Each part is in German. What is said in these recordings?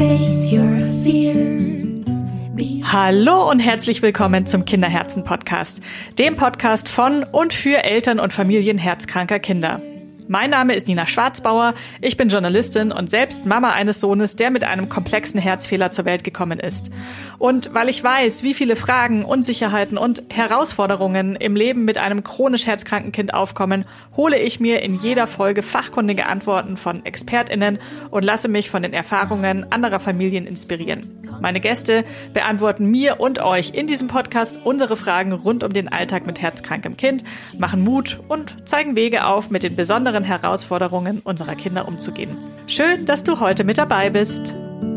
Face your fears. Hallo und herzlich willkommen zum Kinderherzen-Podcast, dem Podcast von und für Eltern und Familien herzkranker Kinder. Mein Name ist Nina Schwarzbauer, ich bin Journalistin und selbst Mama eines Sohnes, der mit einem komplexen Herzfehler zur Welt gekommen ist. Und weil ich weiß, wie viele Fragen, Unsicherheiten und Herausforderungen im Leben mit einem chronisch herzkranken Kind aufkommen, hole ich mir in jeder Folge fachkundige Antworten von ExpertInnen und lasse mich von den Erfahrungen anderer Familien inspirieren. Meine Gäste beantworten mir und euch in diesem Podcast unsere Fragen rund um den Alltag mit herzkrankem Kind, machen Mut und zeigen Wege auf, mit den besonderen Herausforderungen unserer Kinder umzugehen. Schön, dass du heute mit dabei bist.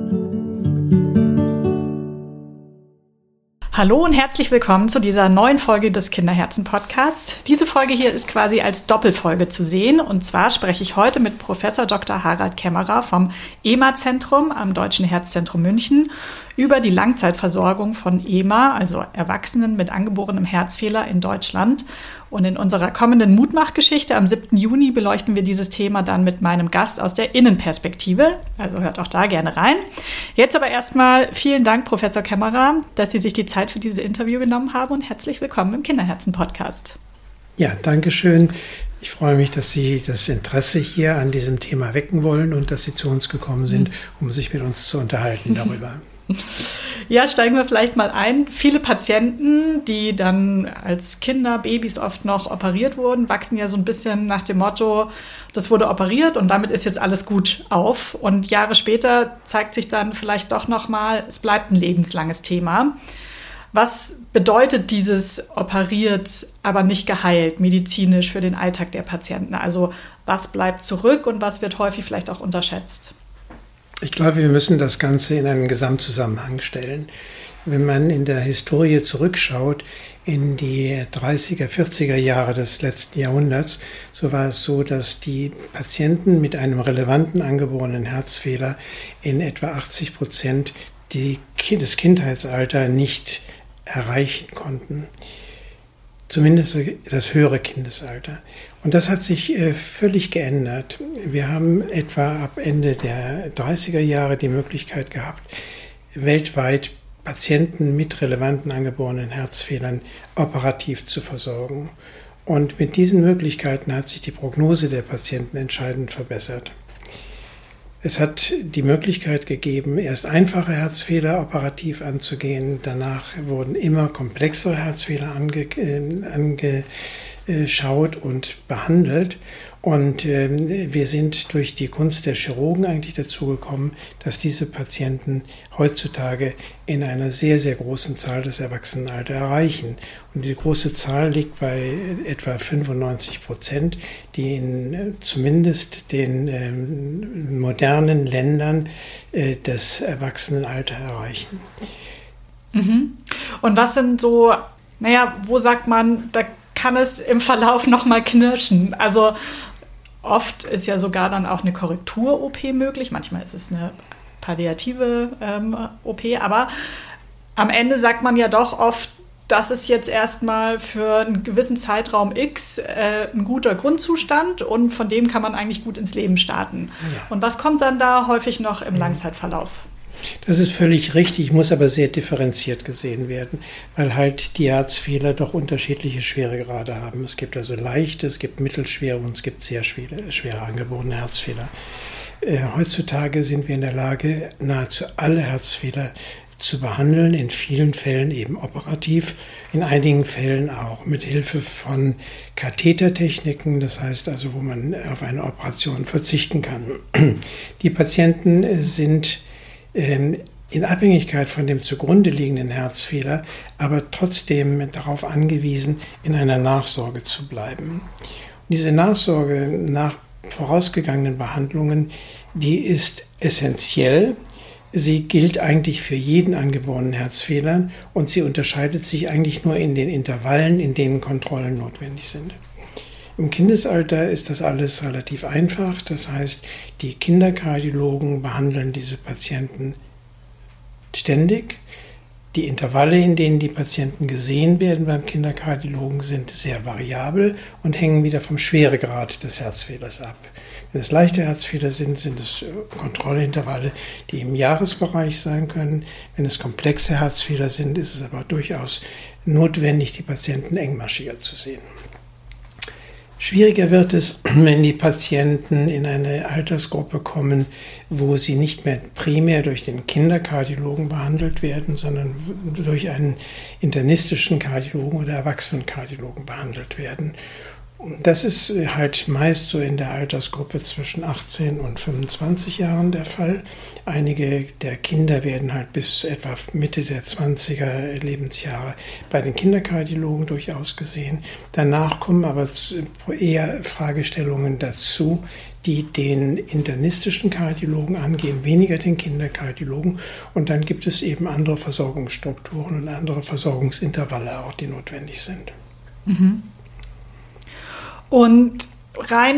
Hallo und herzlich willkommen zu dieser neuen Folge des Kinderherzen-Podcasts. Diese Folge hier ist quasi als Doppelfolge zu sehen. Und zwar spreche ich heute mit Professor Dr. Harald Kämmerer vom EMA-Zentrum am Deutschen Herzzentrum München über die Langzeitversorgung von EMA, also Erwachsenen mit angeborenem Herzfehler in Deutschland. Und in unserer kommenden Mutmachgeschichte am 7. Juni beleuchten wir dieses Thema dann mit meinem Gast aus der Innenperspektive. Also hört auch da gerne rein. Jetzt aber erstmal vielen Dank, Professor Kämmerer, dass Sie sich die Zeit für dieses Interview genommen haben und herzlich willkommen im Kinderherzen-Podcast. Ja, danke schön. Ich freue mich, dass Sie das Interesse hier an diesem Thema wecken wollen und dass Sie zu uns gekommen sind, um sich mit uns zu unterhalten darüber. Ja, steigen wir vielleicht mal ein. Viele Patienten, die dann als Kinder, Babys oft noch operiert wurden, wachsen ja so ein bisschen nach dem Motto, das wurde operiert und damit ist jetzt alles gut auf. Und Jahre später zeigt sich dann vielleicht doch nochmal, es bleibt ein lebenslanges Thema. Was bedeutet dieses operiert, aber nicht geheilt, medizinisch für den Alltag der Patienten? Also was bleibt zurück und was wird häufig vielleicht auch unterschätzt? Ich glaube, wir müssen das Ganze in einen Gesamtzusammenhang stellen. Wenn man in der Historie zurückschaut, in die 30er, 40er Jahre des letzten Jahrhunderts, so war es so, dass die Patienten mit einem relevanten angeborenen Herzfehler in etwa 80% das Kindheitsalter nicht erreichen konnten. Zumindest das höhere Kindesalter. Und das hat sich völlig geändert. Wir haben etwa ab Ende der 30er Jahre die Möglichkeit gehabt, weltweit Patienten mit relevanten angeborenen Herzfehlern operativ zu versorgen. Und mit diesen Möglichkeiten hat sich die Prognose der Patienten entscheidend verbessert. Es hat die Möglichkeit gegeben, erst einfache Herzfehler operativ anzugehen. Danach wurden immer komplexere Herzfehler angeschaut und behandelt. Und wir sind durch die Kunst der Chirurgen eigentlich dazu gekommen, dass diese Patienten heutzutage in einer sehr, sehr großen Zahl das Erwachsenenalter erreichen. Und die große Zahl liegt bei etwa 95%, die in zumindest den modernen Ländern das Erwachsenenalter erreichen. Mhm. Und was sind so, wo sagt man, da kann es im Verlauf nochmal knirschen? Also oft ist ja sogar dann auch eine Korrektur-OP möglich. Manchmal ist es eine palliative OP. Aber am Ende sagt man ja doch oft, das ist jetzt erstmal für einen gewissen Zeitraum X ein guter Grundzustand und von dem kann man eigentlich gut ins Leben starten. Ja. Und was kommt dann da häufig noch im Langzeitverlauf? Das ist völlig richtig, muss aber sehr differenziert gesehen werden, weil halt die Herzfehler doch unterschiedliche Schweregrade haben. Es gibt also leichte, es gibt mittelschwere und es gibt sehr schwere angeborene Herzfehler. Heutzutage sind wir in der Lage, nahezu alle Herzfehler zu behandeln, in vielen Fällen eben operativ, in einigen Fällen auch mit Hilfe von Kathetertechniken, das heißt also, wo man auf eine Operation verzichten kann. Die Patienten sind in Abhängigkeit von dem zugrunde liegenden Herzfehler, aber trotzdem darauf angewiesen, in einer Nachsorge zu bleiben. Und diese Nachsorge nach vorausgegangenen Behandlungen, die ist essentiell. Sie gilt eigentlich für jeden angeborenen Herzfehler und sie unterscheidet sich eigentlich nur in den Intervallen, in denen Kontrollen notwendig sind. Im Kindesalter ist das alles relativ einfach. Das heißt, die Kinderkardiologen behandeln diese Patienten ständig. Die Intervalle, in denen die Patienten gesehen werden beim Kinderkardiologen, sind sehr variabel und hängen wieder vom Schweregrad des Herzfehlers ab. Wenn es leichte Herzfehler sind, sind es Kontrollintervalle, die im Jahresbereich sein können. Wenn es komplexe Herzfehler sind, ist es aber durchaus notwendig, die Patienten engmaschiger zu sehen. Schwieriger wird es, wenn die Patienten in eine Altersgruppe kommen, wo sie nicht mehr primär durch den Kinderkardiologen behandelt werden, sondern durch einen internistischen Kardiologen oder Erwachsenenkardiologen behandelt werden. Das ist halt meist so in der Altersgruppe zwischen 18 und 25 Jahren der Fall. Einige der Kinder werden halt bis etwa Mitte der 20er Lebensjahre bei den Kinderkardiologen durchaus gesehen. Danach kommen aber eher Fragestellungen dazu, die den internistischen Kardiologen angehen, weniger den Kinderkardiologen. Und dann gibt es eben andere Versorgungsstrukturen und andere Versorgungsintervalle auch, die notwendig sind. Mhm. Und rein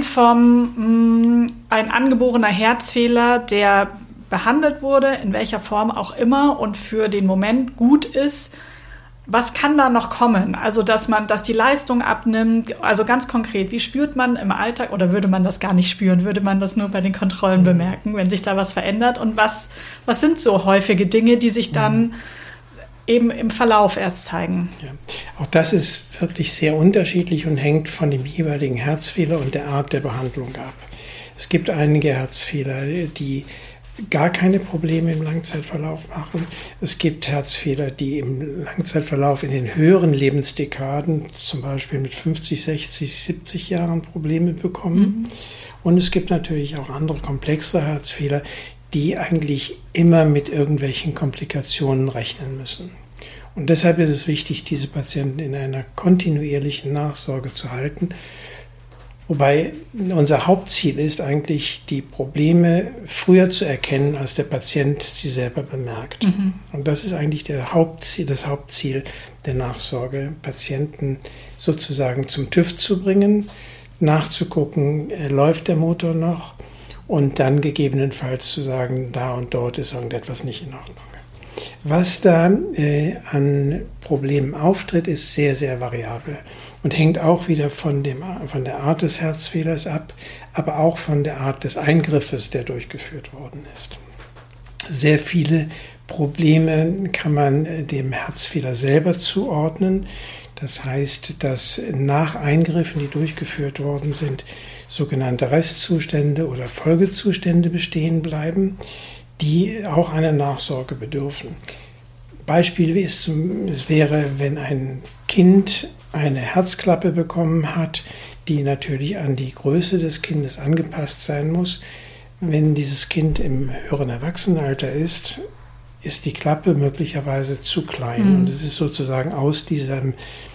vom ein angeborener Herzfehler, der behandelt wurde, in welcher Form auch immer und für den Moment gut ist, was kann da noch kommen? Also dass die Leistung abnimmt, also ganz konkret, wie spürt man im Alltag, oder würde man das gar nicht spüren, würde man das nur bei den Kontrollen bemerken, wenn sich da was verändert? Und was sind so häufige Dinge, die sich dann eben im Verlauf erst zeigen? Ja. Auch das ist wirklich sehr unterschiedlich und hängt von dem jeweiligen Herzfehler und der Art der Behandlung ab. Es gibt einige Herzfehler, die gar keine Probleme im Langzeitverlauf machen. Es gibt Herzfehler, die im Langzeitverlauf in den höheren Lebensdekaden, zum Beispiel mit 50, 60, 70 Jahren Probleme bekommen. Und es gibt natürlich auch andere komplexe Herzfehler, die eigentlich immer mit irgendwelchen Komplikationen rechnen müssen. Und deshalb ist es wichtig, diese Patienten in einer kontinuierlichen Nachsorge zu halten. Wobei unser Hauptziel ist eigentlich, die Probleme früher zu erkennen, als der Patient sie selber bemerkt. Und das ist eigentlich das Hauptziel der Nachsorge, Patienten sozusagen zum TÜV zu bringen, nachzugucken, läuft der Motor noch, und dann gegebenenfalls zu sagen, da und dort ist irgendetwas nicht in Ordnung. Was da an Problemen auftritt, ist sehr, sehr variabel und hängt auch wieder von der Art des Herzfehlers ab, aber auch von der Art des Eingriffes, der durchgeführt worden ist. Sehr viele Probleme kann man dem Herzfehler selber zuordnen. Das heißt, dass nach Eingriffen, die durchgeführt worden sind, sogenannte Restzustände oder Folgezustände bestehen bleiben, die auch einer Nachsorge bedürfen. Beispiel wäre, wenn ein Kind eine Herzklappe bekommen hat, die natürlich an die Größe des Kindes angepasst sein muss. Wenn dieses Kind im höheren Erwachsenenalter ist die Klappe möglicherweise zu klein und es ist sozusagen aus diesem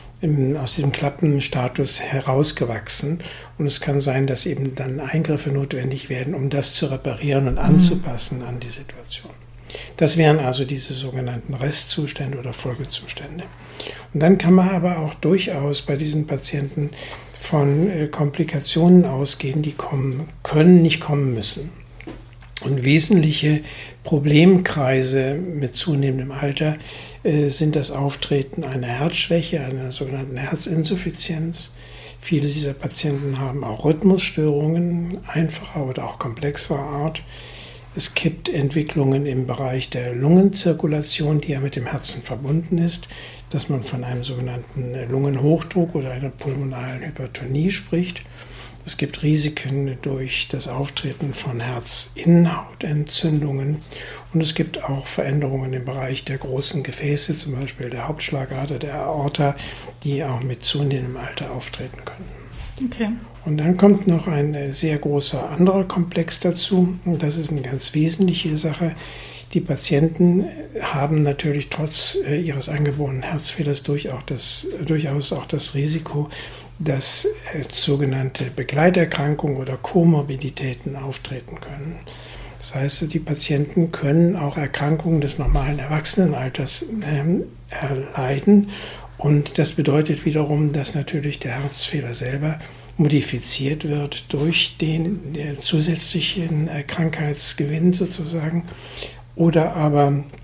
Klappenstatus herausgewachsen. Und es kann sein, dass eben dann Eingriffe notwendig werden, um das zu reparieren und anzupassen an die Situation. Das wären also diese sogenannten Restzustände oder Folgezustände. Und dann kann man aber auch durchaus bei diesen Patienten von Komplikationen ausgehen, die kommen können, nicht kommen müssen. Und wesentliche Problemkreise mit zunehmendem Alter sind das Auftreten einer Herzschwäche, einer sogenannten Herzinsuffizienz. Viele dieser Patienten haben auch Rhythmusstörungen, einfacher oder auch komplexerer Art. Es gibt Entwicklungen im Bereich der Lungenzirkulation, die ja mit dem Herzen verbunden ist, dass man von einem sogenannten Lungenhochdruck oder einer pulmonalen Hypertonie spricht. Es gibt Risiken durch das Auftreten von Herzinnenhautentzündungen und es gibt auch Veränderungen im Bereich der großen Gefäße, zum Beispiel der Hauptschlagader, der Aorta, die auch mit zunehmendem Alter auftreten können. Okay. Und dann kommt noch ein sehr großer anderer Komplex dazu und das ist eine ganz wesentliche Sache. Die Patienten haben natürlich trotz ihres angeborenen Herzfehlers durchaus auch das Risiko, dass sogenannte Begleiterkrankungen oder Komorbiditäten auftreten können. Das heißt, die Patienten können auch Erkrankungen des normalen Erwachsenenalters erleiden. Und das bedeutet wiederum, dass natürlich der Herzfehler selber modifiziert wird durch den zusätzlichen Krankheitsgewinn sozusagen oder aber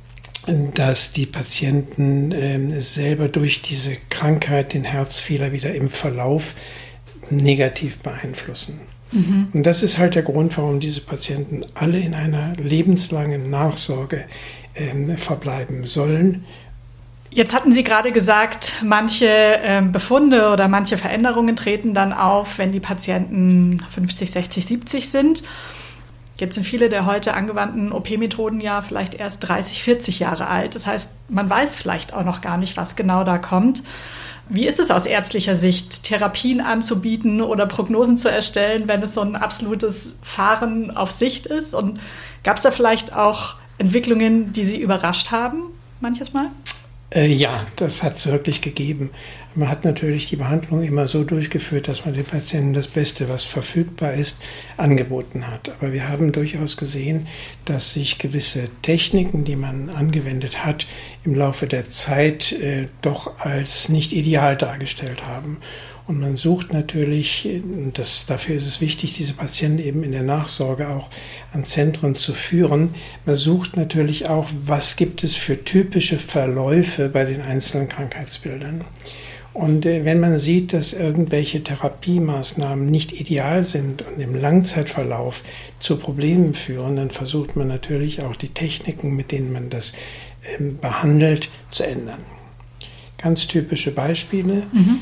dass die Patienten selber durch diese Krankheit den Herzfehler wieder im Verlauf negativ beeinflussen. Und das ist halt der Grund, warum diese Patienten alle in einer lebenslangen Nachsorge verbleiben sollen. Jetzt hatten Sie gerade gesagt, manche Befunde oder manche Veränderungen treten dann auf, wenn die Patienten 50, 60, 70 sind. Jetzt sind viele der heute angewandten OP-Methoden ja vielleicht erst 30, 40 Jahre alt. Das heißt, man weiß vielleicht auch noch gar nicht, was genau da kommt. Wie ist es aus ärztlicher Sicht, Therapien anzubieten oder Prognosen zu erstellen, wenn es so ein absolutes Fahren auf Sicht ist? Und gab es da vielleicht auch Entwicklungen, die Sie überrascht haben, manches Mal? Ja, das hat es wirklich gegeben. Man hat natürlich die Behandlung immer so durchgeführt, dass man den Patienten das Beste, was verfügbar ist, angeboten hat. Aber wir haben durchaus gesehen, dass sich gewisse Techniken, die man angewendet hat, im Laufe der Zeit doch als nicht ideal dargestellt haben. Und man sucht natürlich, dafür ist es wichtig, diese Patienten eben in der Nachsorge auch an Zentren zu führen. Man sucht natürlich auch, was gibt es für typische Verläufe bei den einzelnen Krankheitsbildern. Und wenn man sieht, dass irgendwelche Therapiemaßnahmen nicht ideal sind und im Langzeitverlauf zu Problemen führen, dann versucht man natürlich auch die Techniken, mit denen man das behandelt, zu ändern. Ganz typische Beispiele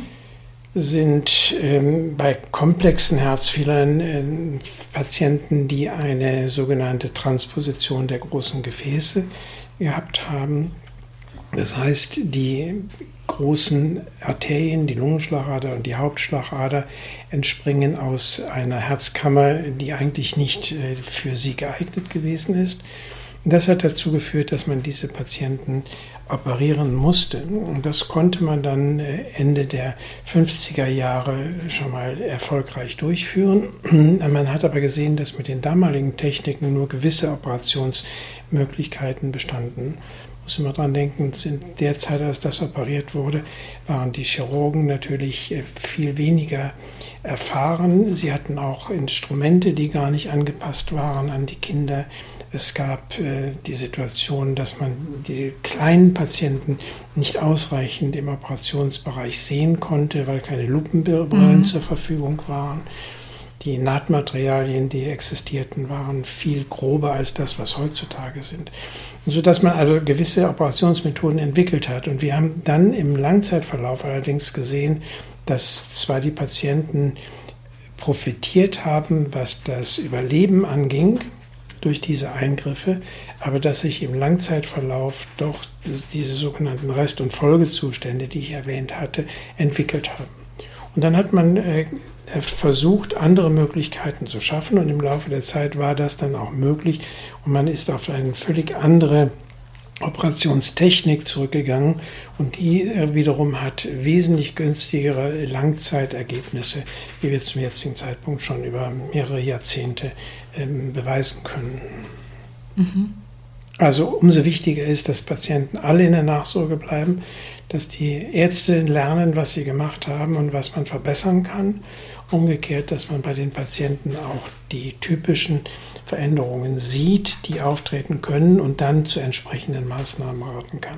sind bei komplexen Herzfehlern Patienten, die eine sogenannte Transposition der großen Gefäße gehabt haben. Das heißt, die großen Arterien, die Lungenschlagader und die Hauptschlagader entspringen aus einer Herzkammer, die eigentlich nicht für sie geeignet gewesen ist. Und das hat dazu geführt, dass man diese Patienten operieren musste. Und das konnte man dann Ende der 50er Jahre schon mal erfolgreich durchführen. Man hat aber gesehen, dass mit den damaligen Techniken nur gewisse Operationsmöglichkeiten bestanden. Muss immer dran denken, in der Zeit, als das operiert wurde, waren die Chirurgen natürlich viel weniger erfahren. Sie hatten auch Instrumente, die gar nicht angepasst waren an die Kinder. Es gab die Situation, dass man die kleinen Patienten nicht ausreichend im Operationsbereich sehen konnte, weil keine Lupenbrillen zur Verfügung waren. Die Nahtmaterialien, die existierten, waren viel grober als das, was heutzutage sind. Und so dass man also gewisse Operationsmethoden entwickelt hat. Und wir haben dann im Langzeitverlauf allerdings gesehen, dass zwar die Patienten profitiert haben, was das Überleben anging, durch diese Eingriffe, aber dass sich im Langzeitverlauf doch diese sogenannten Rest- und Folgezustände, die ich erwähnt hatte, entwickelt haben. Und dann hat man versucht, andere Möglichkeiten zu schaffen und im Laufe der Zeit war das dann auch möglich und man ist auf eine völlig andere Operationstechnik zurückgegangen und die wiederum hat wesentlich günstigere Langzeitergebnisse, wie wir zum jetzigen Zeitpunkt schon über mehrere Jahrzehnte beweisen können. Also umso wichtiger ist, dass Patienten alle in der Nachsorge bleiben, dass die Ärzte lernen, was sie gemacht haben und was man verbessern kann. Umgekehrt, dass man bei den Patienten auch die typischen Veränderungen sieht, die auftreten können und dann zu entsprechenden Maßnahmen raten kann.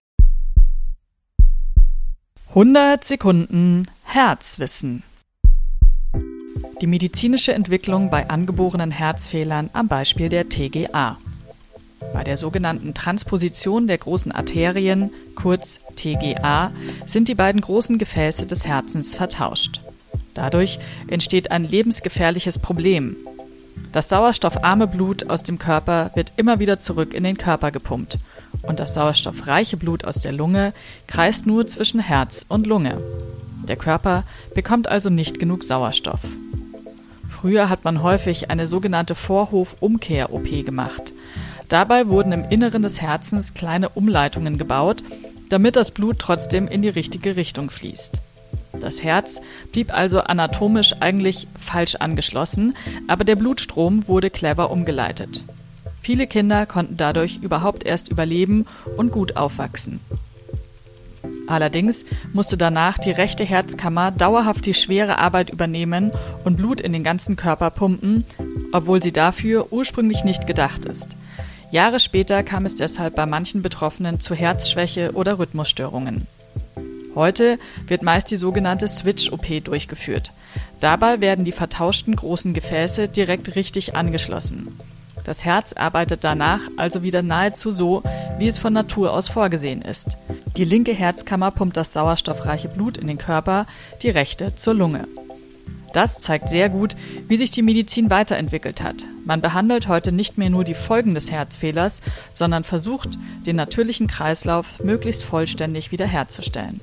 100 Sekunden Herzwissen. Die medizinische Entwicklung bei angeborenen Herzfehlern am Beispiel der TGA. Bei der sogenannten Transposition der großen Arterien, kurz TGA, sind die beiden großen Gefäße des Herzens vertauscht. Dadurch entsteht ein lebensgefährliches Problem. Das sauerstoffarme Blut aus dem Körper wird immer wieder zurück in den Körper gepumpt und das sauerstoffreiche Blut aus der Lunge kreist nur zwischen Herz und Lunge. Der Körper bekommt also nicht genug Sauerstoff. Früher hat man häufig eine sogenannte Vorhof-Umkehr-OP gemacht. Dabei wurden im Inneren des Herzens kleine Umleitungen gebaut, damit das Blut trotzdem in die richtige Richtung fließt. Das Herz blieb also anatomisch eigentlich falsch angeschlossen, aber der Blutstrom wurde clever umgeleitet. Viele Kinder konnten dadurch überhaupt erst überleben und gut aufwachsen. Allerdings musste danach die rechte Herzkammer dauerhaft die schwere Arbeit übernehmen und Blut in den ganzen Körper pumpen, obwohl sie dafür ursprünglich nicht gedacht ist. Jahre später kam es deshalb bei manchen Betroffenen zu Herzschwäche oder Rhythmusstörungen. Heute wird meist die sogenannte Switch-OP durchgeführt. Dabei werden die vertauschten großen Gefäße direkt richtig angeschlossen. Das Herz arbeitet danach also wieder nahezu so, wie es von Natur aus vorgesehen ist. Die linke Herzkammer pumpt das sauerstoffreiche Blut in den Körper, die rechte zur Lunge. Das zeigt sehr gut, wie sich die Medizin weiterentwickelt hat. Man behandelt heute nicht mehr nur die Folgen des Herzfehlers, sondern versucht, den natürlichen Kreislauf möglichst vollständig wiederherzustellen.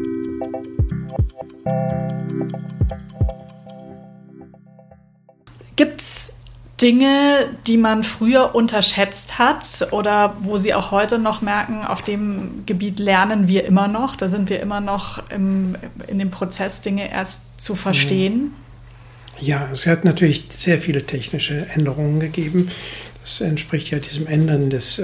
Gibt's Dinge, die man früher unterschätzt hat oder wo Sie auch heute noch merken, auf dem Gebiet lernen wir immer noch, da sind wir immer noch in dem Prozess, Dinge erst zu verstehen? Ja, es hat natürlich sehr viele technische Änderungen gegeben. Das entspricht ja diesem Ändern des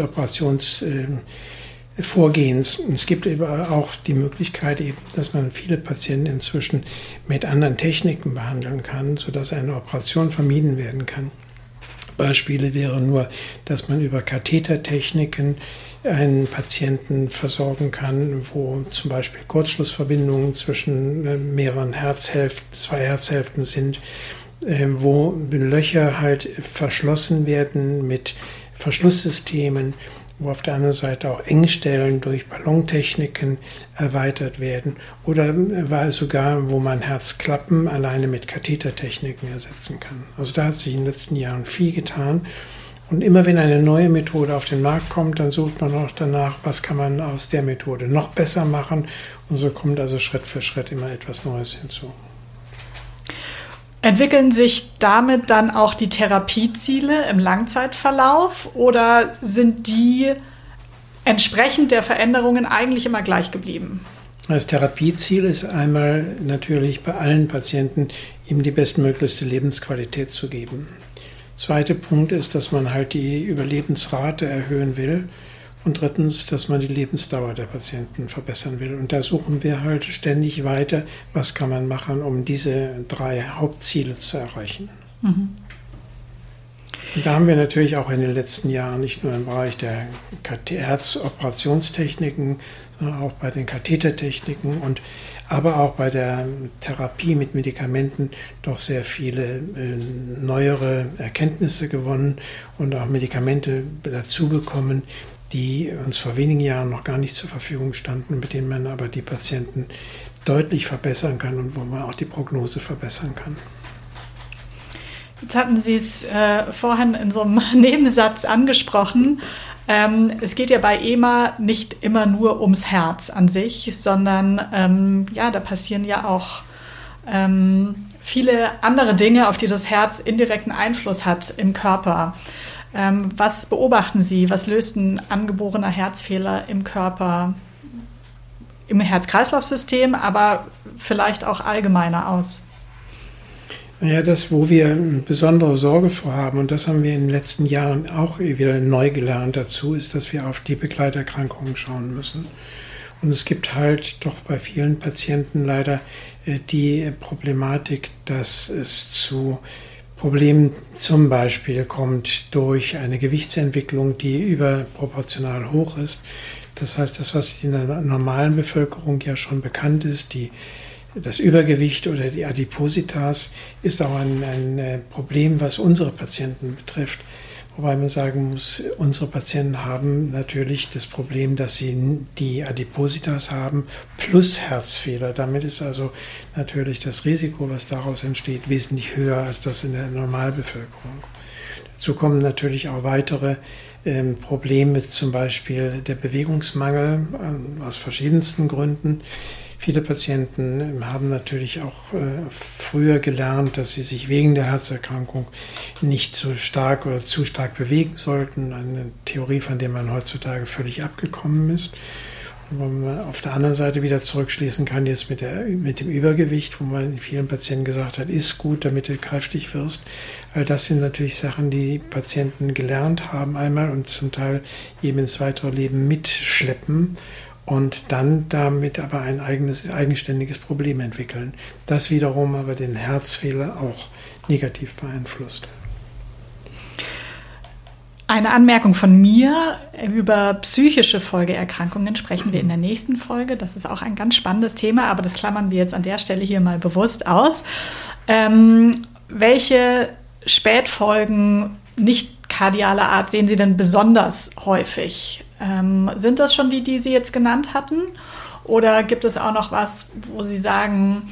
Operationsvorgehens. Es gibt eben auch die Möglichkeit, eben, dass man viele Patienten inzwischen mit anderen Techniken behandeln kann, sodass eine Operation vermieden werden kann. Beispiele wäre nur, dass man über Kathetertechniken einen Patienten versorgen kann, wo zum Beispiel Kurzschlussverbindungen zwischen mehreren zwei Herzhälften sind, wo Löcher halt verschlossen werden mit Verschlusssystemen, wo auf der anderen Seite auch Engstellen durch Ballontechniken erweitert werden oder sogar, wo man Herzklappen alleine mit Kathetertechniken ersetzen kann. Also da hat sich in den letzten Jahren viel getan. Und immer wenn eine neue Methode auf den Markt kommt, dann sucht man auch danach, was kann man aus der Methode noch besser machen. Und so kommt also Schritt für Schritt immer etwas Neues hinzu. Entwickeln sich damit dann auch die Therapieziele im Langzeitverlauf oder sind die entsprechend der Veränderungen eigentlich immer gleich geblieben? Das Therapieziel ist einmal natürlich bei allen Patienten, ihm die bestmöglichste Lebensqualität zu geben. Zweiter Punkt ist, dass man halt die Überlebensrate erhöhen will. Und drittens, dass man die Lebensdauer der Patienten verbessern will. Und da suchen wir halt ständig weiter, was kann man machen, um diese 3 Hauptziele zu erreichen. Mhm. Und da haben wir natürlich auch in den letzten Jahren nicht nur im Bereich der Herzoperationsstechniken, sondern auch bei den Kathetertechniken aber auch bei der Therapie mit Medikamenten doch sehr viele neuere Erkenntnisse gewonnen und auch Medikamente dazu bekommen, die uns vor wenigen Jahren noch gar nicht zur Verfügung standen, mit denen man aber die Patienten deutlich verbessern kann und wo man auch die Prognose verbessern kann. Jetzt hatten Sie es vorhin in so einem Nebensatz angesprochen. Es geht ja bei EMA nicht immer nur ums Herz an sich, sondern da passieren ja auch viele andere Dinge, auf die das Herz indirekten Einfluss hat im Körper. Was beobachten Sie? Was löst ein angeborener Herzfehler im Körper, im Herz-Kreislauf-System, aber vielleicht auch allgemeiner aus? Ja, das, wo wir besondere Sorge vorhaben, und das haben wir in den letzten Jahren auch wieder neu gelernt dazu, ist, dass wir auf die Begleiterkrankungen schauen müssen. Und es gibt halt doch bei vielen Patienten leider die Problematik, dass es zu Problem zum Beispiel kommt durch eine Gewichtsentwicklung, die überproportional hoch ist. Das heißt, das, was in der normalen Bevölkerung ja schon bekannt ist, das Übergewicht oder die Adipositas, ist auch ein Problem, was unsere Patienten betrifft. Wobei man sagen muss, unsere Patienten haben natürlich das Problem, dass sie die Adipositas haben plus Herzfehler. Damit ist also natürlich das Risiko, was daraus entsteht, wesentlich höher als das in der Normalbevölkerung. Dazu kommen natürlich auch weitere Probleme, zum Beispiel der Bewegungsmangel aus verschiedensten Gründen. Viele Patienten haben natürlich auch früher gelernt, dass sie sich wegen der Herzerkrankung nicht so stark oder zu stark bewegen sollten. Eine Theorie, von der man heutzutage völlig abgekommen ist. Und wo man auf der anderen Seite wieder zurückschließen kann, jetzt mit dem Übergewicht, wo man vielen Patienten gesagt hat, ist gut, damit du kräftig wirst. All das sind natürlich Sachen, die Patienten gelernt haben einmal und zum Teil eben ins weitere Leben mitschleppen. Und dann damit aber ein eigenständiges Problem entwickeln. Das wiederum aber den Herzfehler auch negativ beeinflusst. Eine Anmerkung von mir: Über psychische Folgeerkrankungen sprechen wir in der nächsten Folge. Das ist auch ein ganz spannendes Thema, aber das klammern wir jetzt an der Stelle hier mal bewusst aus. Welche Spätfolgen nicht kardialer Art sehen Sie denn besonders häufig? Sind das schon die Sie jetzt genannt hatten? Oder gibt es auch noch was, wo Sie sagen,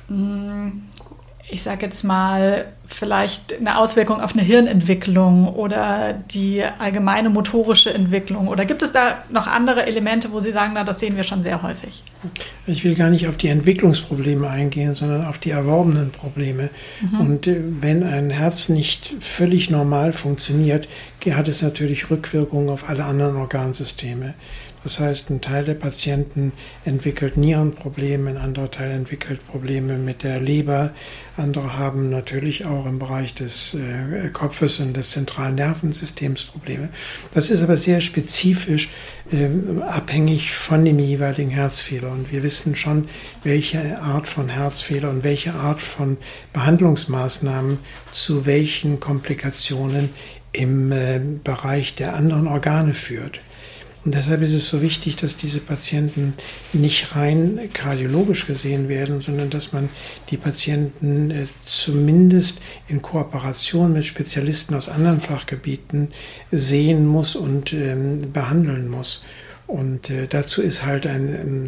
ich sage jetzt mal, vielleicht eine Auswirkung auf eine Hirnentwicklung oder die allgemeine motorische Entwicklung? Oder gibt es da noch andere Elemente, wo Sie sagen, na, das sehen wir schon sehr häufig? Ich will gar nicht auf die Entwicklungsprobleme eingehen, sondern auf die erworbenen Probleme. Und wenn ein Herz nicht völlig normal funktioniert, hat es natürlich Rückwirkungen auf alle anderen Organsysteme. Das heißt, ein Teil der Patienten entwickelt Nierenprobleme, ein anderer Teil entwickelt Probleme mit der Leber. Andere haben natürlich auch im Bereich des Kopfes und des zentralen Nervensystems Probleme. Das ist aber sehr spezifisch abhängig von dem jeweiligen Herzfehler. Und wir wissen schon, welche Art von Herzfehler und welche Art von Behandlungsmaßnahmen zu welchen Komplikationen im Bereich der anderen Organe führt. Und deshalb ist es so wichtig, dass diese Patienten nicht rein kardiologisch gesehen werden, sondern dass man die Patienten zumindest in Kooperation mit Spezialisten aus anderen Fachgebieten sehen muss und behandeln muss. Und dazu ist halt ein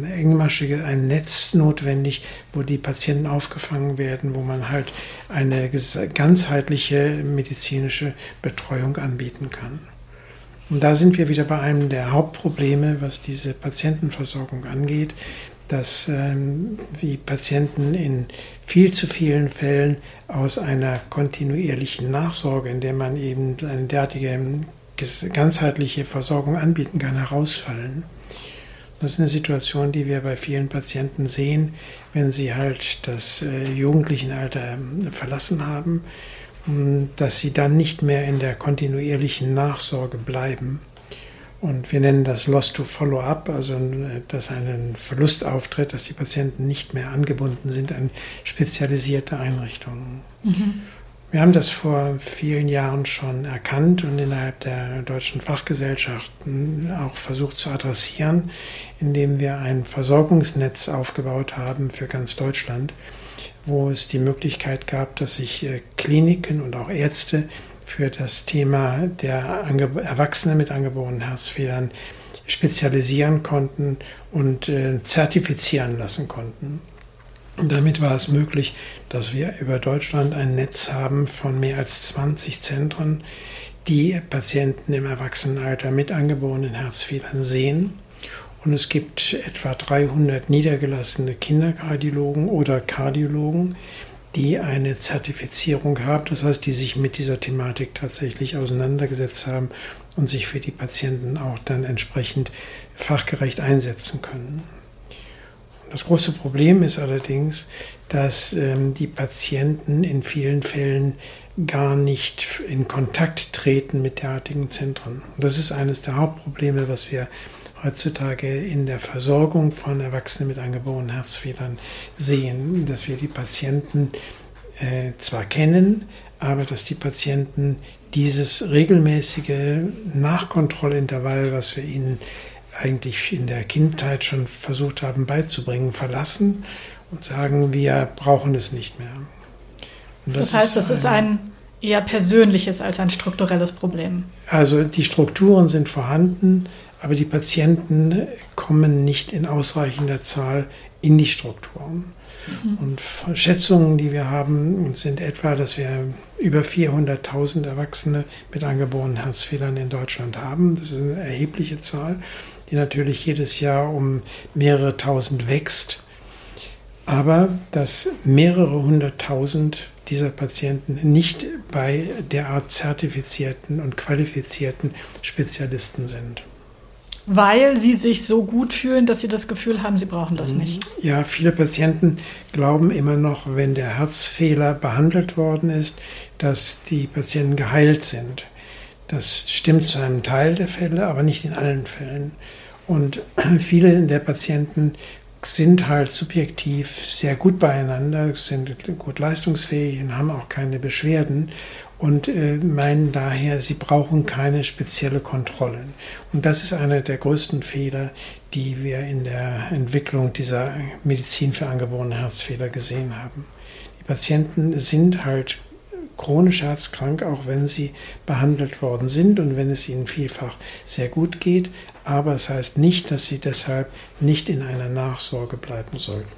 Netz notwendig, wo die Patienten aufgefangen werden, wo man halt eine ganzheitliche medizinische Betreuung anbieten kann. Und da sind wir wieder bei einem der Hauptprobleme, was diese Patientenversorgung angeht, dass die Patienten in viel zu vielen Fällen aus einer kontinuierlichen Nachsorge, in der man eben eine derartige ganzheitliche Versorgung anbieten kann, herausfallen. Das ist eine Situation, die wir bei vielen Patienten sehen, wenn sie halt das Jugendlichenalter verlassen haben, dass sie dann nicht mehr in der kontinuierlichen Nachsorge bleiben. Und wir nennen das Loss to Follow-up, also dass ein Verlust auftritt, dass die Patienten nicht mehr angebunden sind an spezialisierte Einrichtungen. Wir haben das vor vielen Jahren schon erkannt und innerhalb der deutschen Fachgesellschaften auch versucht zu adressieren, indem wir ein Versorgungsnetz aufgebaut haben für ganz Deutschland, wo es die Möglichkeit gab, dass sich Kliniken und auch Ärzte für das Thema der Erwachsenen mit angeborenen Herzfehlern spezialisieren konnten und zertifizieren lassen konnten. Und damit war es möglich, dass wir über Deutschland ein Netz haben von mehr als 20 Zentren, die Patienten im Erwachsenenalter mit angeborenen Herzfehlern sehen. Und es gibt etwa 300 niedergelassene Kinderkardiologen oder Kardiologen, die eine Zertifizierung haben, das heißt, die sich mit dieser Thematik tatsächlich auseinandergesetzt haben und sich für die Patienten auch dann entsprechend fachgerecht einsetzen können. Das große Problem ist allerdings, dass die Patienten in vielen Fällen gar nicht in Kontakt treten mit derartigen Zentren. Und das ist eines der Hauptprobleme, was wir heutzutage in der Versorgung von Erwachsenen mit angeborenen Herzfehlern sehen, dass wir die Patienten zwar kennen, aber dass die Patienten dieses regelmäßige Nachkontrollintervall, was wir ihnen eigentlich in der Kindheit schon versucht haben beizubringen, verlassen und sagen, wir brauchen es nicht mehr. Und das heißt, das ist ein eher persönliches als ein strukturelles Problem. Also die Strukturen sind vorhanden, aber die Patienten kommen nicht in ausreichender Zahl in die Strukturen. Und Schätzungen, die wir haben, sind etwa, dass wir über 400.000 Erwachsene mit angeborenen Herzfehlern in Deutschland haben. Das ist eine erhebliche Zahl, die natürlich jedes Jahr um mehrere tausend wächst. Aber dass mehrere hunderttausend dieser Patienten nicht bei derart zertifizierten und qualifizierten Spezialisten sind. Weil sie sich so gut fühlen, dass sie das Gefühl haben, sie brauchen das nicht. Ja, viele Patienten glauben immer noch, wenn der Herzfehler behandelt worden ist, dass die Patienten geheilt sind. Das stimmt zu einem Teil der Fälle, aber nicht in allen Fällen. Und viele der Patienten sind halt subjektiv sehr gut beieinander, sind gut leistungsfähig und haben auch keine Beschwerden. und meinen daher, sie brauchen keine spezielle Kontrollen. Und das ist einer der größten Fehler, die wir in der Entwicklung dieser Medizin für angeborene Herzfehler gesehen haben. Die Patienten sind halt chronisch herzkrank, auch wenn sie behandelt worden sind und wenn es ihnen vielfach sehr gut geht. Aber es heißt nicht, dass sie deshalb nicht in einer Nachsorge bleiben sollten.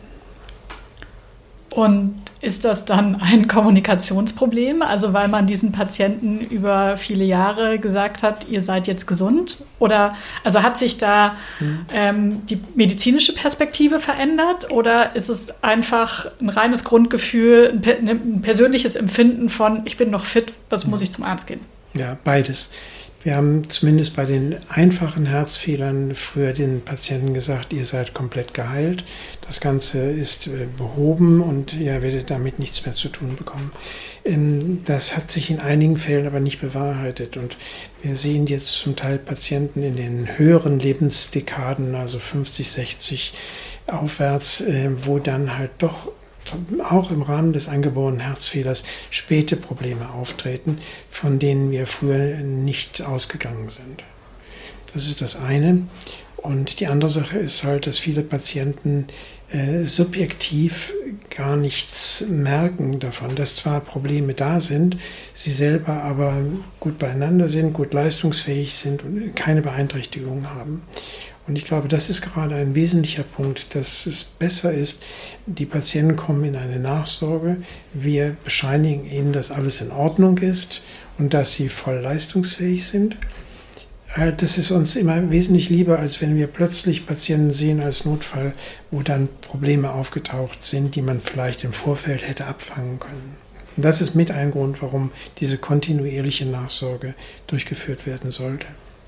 Und ist das dann ein Kommunikationsproblem? Also weil man diesen Patienten über viele Jahre gesagt hat, ihr seid jetzt gesund? Oder also hat sich da die medizinische Perspektive verändert? Oder ist es einfach ein reines Grundgefühl, ein persönliches Empfinden von, ich bin noch fit, was muss ich zum Arzt gehen? Ja, beides. Wir haben zumindest bei den einfachen Herzfehlern früher den Patienten gesagt, ihr seid komplett geheilt. Das Ganze ist behoben und ihr werdet damit nichts mehr zu tun bekommen. Das hat sich in einigen Fällen aber nicht bewahrheitet. Und wir sehen jetzt zum Teil Patienten in den höheren Lebensdekaden, also 50, 60 aufwärts, wo dann halt doch auch im Rahmen des angeborenen Herzfehlers späte Probleme auftreten, von denen wir früher nicht ausgegangen sind. Das ist das eine. Und die andere Sache ist halt, dass viele Patienten subjektiv gar nichts merken davon, dass zwar Probleme da sind, sie selber aber gut beieinander sind, gut leistungsfähig sind und keine Beeinträchtigungen haben. Und ich glaube, das ist gerade ein wesentlicher Punkt, dass es besser ist, die Patienten kommen in eine Nachsorge, wir bescheinigen ihnen, dass alles in Ordnung ist und dass sie voll leistungsfähig sind. Das ist uns immer wesentlich lieber, als wenn wir plötzlich Patienten sehen als Notfall, wo dann Probleme aufgetaucht sind, die man vielleicht im Vorfeld hätte abfangen können. Und das ist mit ein Grund, warum diese kontinuierliche Nachsorge durchgeführt werden sollte.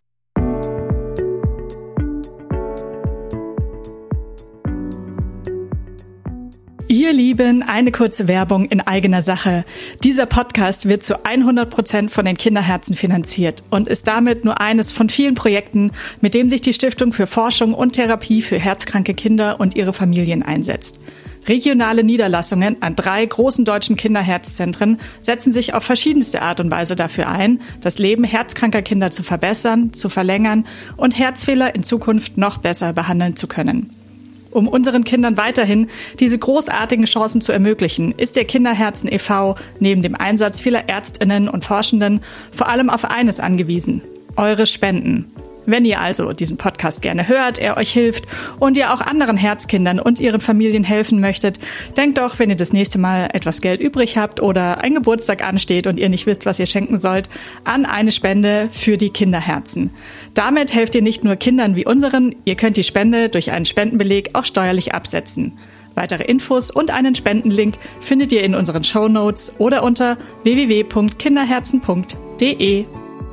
Ihr Lieben, eine kurze Werbung in eigener Sache. Dieser Podcast wird zu 100% von den Kinderherzen finanziert und ist damit nur eines von vielen Projekten, mit dem sich die Stiftung für Forschung und Therapie für herzkranke Kinder und ihre Familien einsetzt. Regionale Niederlassungen an 3 großen deutschen Kinderherzzentren setzen sich auf verschiedenste Art und Weise dafür ein, das Leben herzkranker Kinder zu verbessern, zu verlängern und Herzfehler in Zukunft noch besser behandeln zu können. Um unseren Kindern weiterhin diese großartigen Chancen zu ermöglichen, ist der Kinderherzen e.V. neben dem Einsatz vieler ÄrztInnen und Forschenden vor allem auf eines angewiesen: eure Spenden. Wenn ihr also diesen Podcast gerne hört, er euch hilft und ihr auch anderen Herzkindern und ihren Familien helfen möchtet, denkt doch, wenn ihr das nächste Mal etwas Geld übrig habt oder ein Geburtstag ansteht und ihr nicht wisst, was ihr schenken sollt, an eine Spende für die Kinderherzen. Damit helft ihr nicht nur Kindern wie unseren, ihr könnt die Spende durch einen Spendenbeleg auch steuerlich absetzen. Weitere Infos und einen Spendenlink findet ihr in unseren Shownotes oder unter www.kinderherzen.de.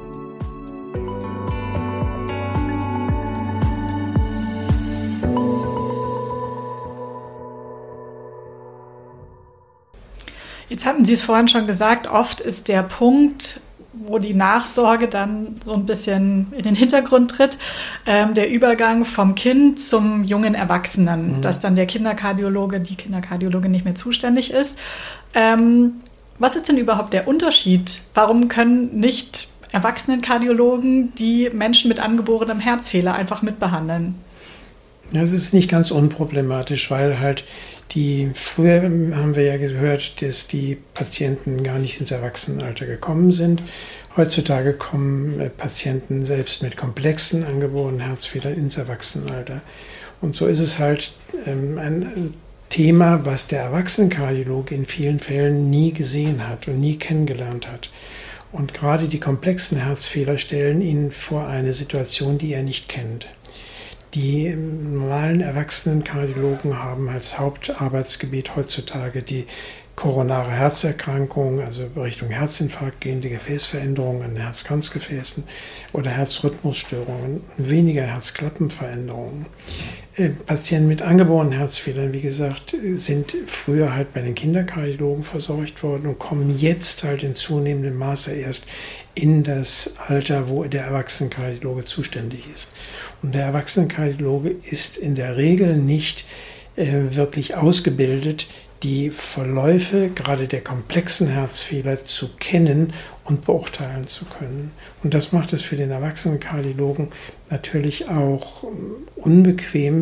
Jetzt hatten Sie es vorhin schon gesagt, oft ist der Punkt, wo die Nachsorge dann so ein bisschen in den Hintergrund tritt, der Übergang vom Kind zum jungen Erwachsenen, dass dann der die Kinderkardiologe nicht mehr zuständig ist. Was ist denn überhaupt der Unterschied? Warum können nicht Erwachsenenkardiologen die Menschen mit angeborenem Herzfehler einfach mitbehandeln? Das ist nicht ganz unproblematisch, weil halt früher haben wir ja gehört, dass die Patienten gar nicht ins Erwachsenenalter gekommen sind. Heutzutage kommen Patienten selbst mit komplexen angeborenen Herzfehlern ins Erwachsenenalter. Und so ist es halt ein Thema, was der Erwachsenenkardiologe in vielen Fällen nie gesehen hat und nie kennengelernt hat. Und gerade die komplexen Herzfehler stellen ihn vor eine Situation, die er nicht kennt. Die normalen Erwachsenenkardiologen haben als Hauptarbeitsgebiet heutzutage die koronare Herzerkrankung, also Richtung Herzinfarkt gehende Gefäßveränderungen an den Herzkranzgefäßen oder Herzrhythmusstörungen, weniger Herzklappenveränderungen. Patienten mit angeborenen Herzfehlern, wie gesagt, sind früher halt bei den Kinderkardiologen versorgt worden und kommen jetzt halt in zunehmendem Maße erst in das Alter, wo der Erwachsenenkardiologe zuständig ist. Und der Erwachsenenkardiologe ist in der Regel nicht wirklich ausgebildet, die Verläufe gerade der komplexen Herzfehler zu kennen und beurteilen zu können. Und das macht es für den Erwachsenenkardiologen natürlich auch unbequem,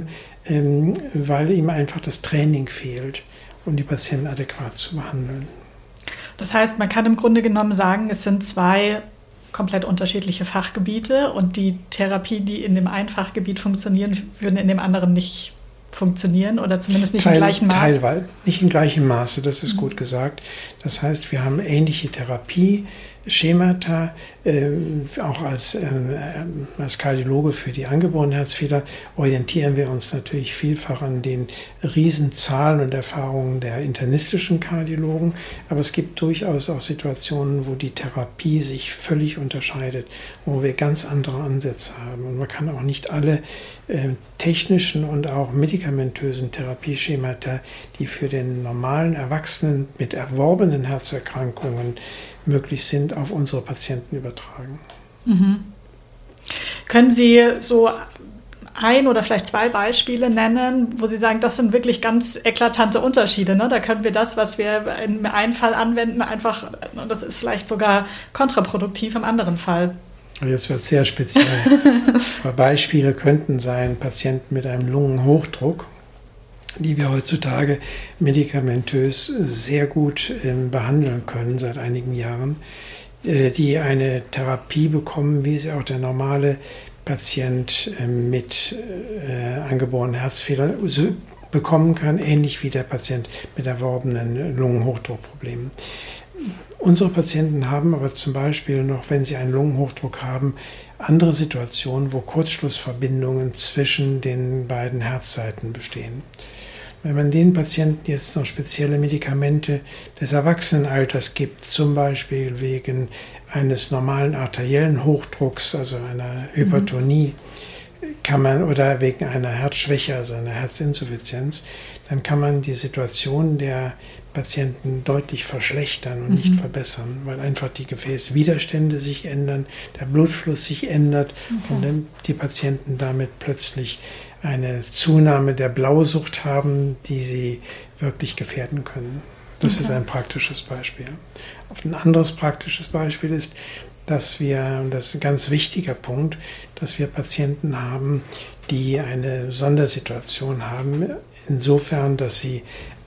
weil ihm einfach das Training fehlt, um die Patienten adäquat zu behandeln. Das heißt, man kann im Grunde genommen sagen, es sind zwei komplett unterschiedliche Fachgebiete und die Therapie, die in dem einen Fachgebiet funktionieren, würden in dem anderen nicht funktionieren oder zumindest nicht im gleichen Maße? Teilweise, nicht im gleichen Maße, das ist gut gesagt. Das heißt, wir haben ähnliche Therapieschemata, auch als Kardiologe für die angeborenen Herzfehler orientieren wir uns natürlich vielfach an den Riesenzahlen und Erfahrungen der internistischen Kardiologen, aber es gibt durchaus auch Situationen, wo die Therapie sich völlig unterscheidet, wo wir ganz andere Ansätze haben und man kann auch nicht alle technischen und auch medikamentösen Therapieschemata, die für den normalen Erwachsenen mit erworbenen Herzerkrankungen möglich sind, auf unsere Patienten übertragen. Mhm. Können Sie so ein oder vielleicht zwei Beispiele nennen, wo Sie sagen, das sind wirklich ganz eklatante Unterschiede, ne? Da können wir das, was wir im einen Fall anwenden, einfach, das ist vielleicht sogar kontraproduktiv im anderen Fall. Jetzt wird es sehr speziell. Beispiele könnten sein, Patienten mit einem Lungenhochdruck, die wir heutzutage medikamentös sehr gut behandeln können seit einigen Jahren, die eine Therapie bekommen, wie sie auch der normale Patient mit angeborenen Herzfehlern bekommen kann, ähnlich wie der Patient mit erworbenen Lungenhochdruckproblemen. Unsere Patienten haben aber zum Beispiel noch, wenn sie einen Lungenhochdruck haben, andere Situationen, wo Kurzschlussverbindungen zwischen den beiden Herzseiten bestehen. Wenn man den Patienten jetzt noch spezielle Medikamente des Erwachsenenalters gibt, zum Beispiel wegen eines normalen arteriellen Hochdrucks, also einer Hypertonie, kann man, oder wegen einer Herzschwäche, also einer Herzinsuffizienz, dann kann man die Situation der Patienten deutlich verschlechtern und nicht verbessern, weil einfach die Gefäßwiderstände sich ändern, der Blutfluss sich ändert und dann die Patienten damit plötzlich eine Zunahme der Blausucht haben, die sie wirklich gefährden können. Das ist ein praktisches Beispiel. Ein anderes praktisches Beispiel ist, dass wir, und das ist ein ganz wichtiger Punkt, dass wir Patienten haben, die eine Sondersituation haben, insofern, dass sie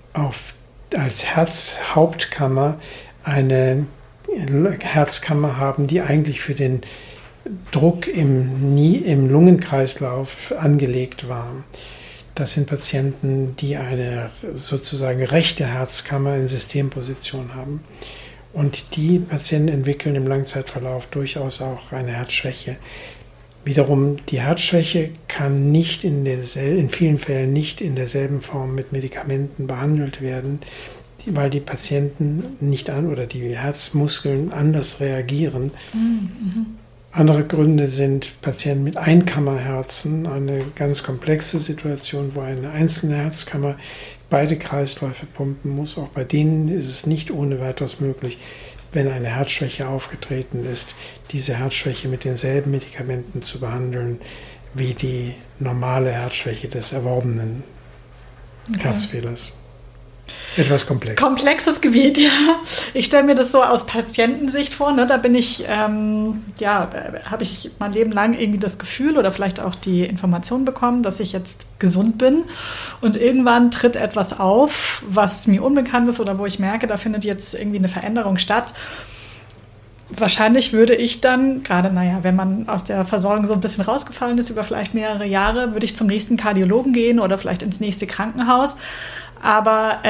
als Herzhauptkammer eine Herzkammer haben, die eigentlich für den Druck im Lungenkreislauf angelegt war. Das sind Patienten, die eine sozusagen rechte Herzkammer in Systemposition haben. Und die Patienten entwickeln im Langzeitverlauf durchaus auch eine Herzschwäche. Wiederum, die Herzschwäche kann nicht in vielen Fällen nicht in derselben Form mit Medikamenten behandelt werden, weil die Patienten oder die Herzmuskeln anders reagieren. Andere Gründe sind Patienten mit Einkammerherzen, eine ganz komplexe Situation, wo eine einzelne Herzkammer beide Kreisläufe pumpen muss. Auch bei denen ist es nicht ohne weiteres möglich, wenn eine Herzschwäche aufgetreten ist, diese Herzschwäche mit denselben Medikamenten zu behandeln wie die normale Herzschwäche des erworbenen Herzfehlers. Etwas komplex. Komplexes Gebiet, ja. Ich stelle mir das so aus Patientensicht vor, ne? Da bin ich, habe ich mein Leben lang irgendwie das Gefühl oder vielleicht auch die Information bekommen, dass ich jetzt gesund bin und irgendwann tritt etwas auf, was mir unbekannt ist oder wo ich merke, da findet jetzt irgendwie eine Veränderung statt. Wahrscheinlich würde ich dann, gerade wenn man aus der Versorgung so ein bisschen rausgefallen ist über vielleicht mehrere Jahre, würde ich zum nächsten Kardiologen gehen oder vielleicht ins nächste Krankenhaus. Aber